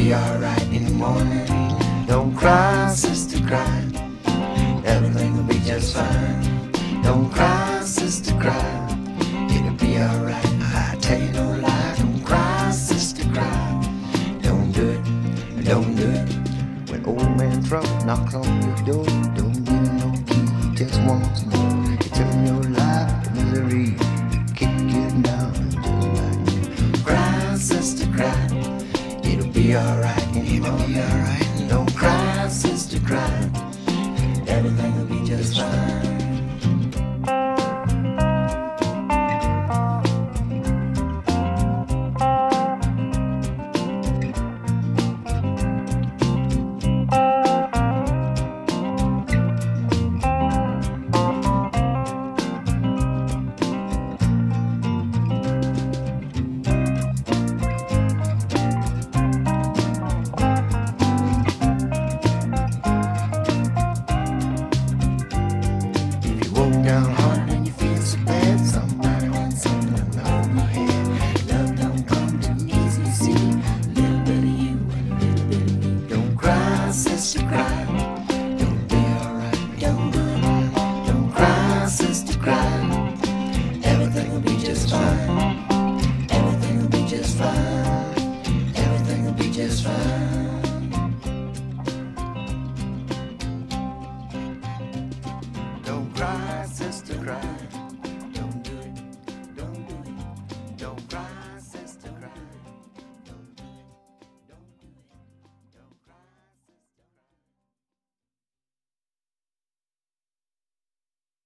be alright in the morning. Don't cry, sister, cry. Everything will be just fine. Don't cry, sister, cry. It'll be alright. I tell you no lie. Don't cry, sister, cry. Don't do it, don't do it. When old man trouble knocks on your door, don't give him no key, he just wants more.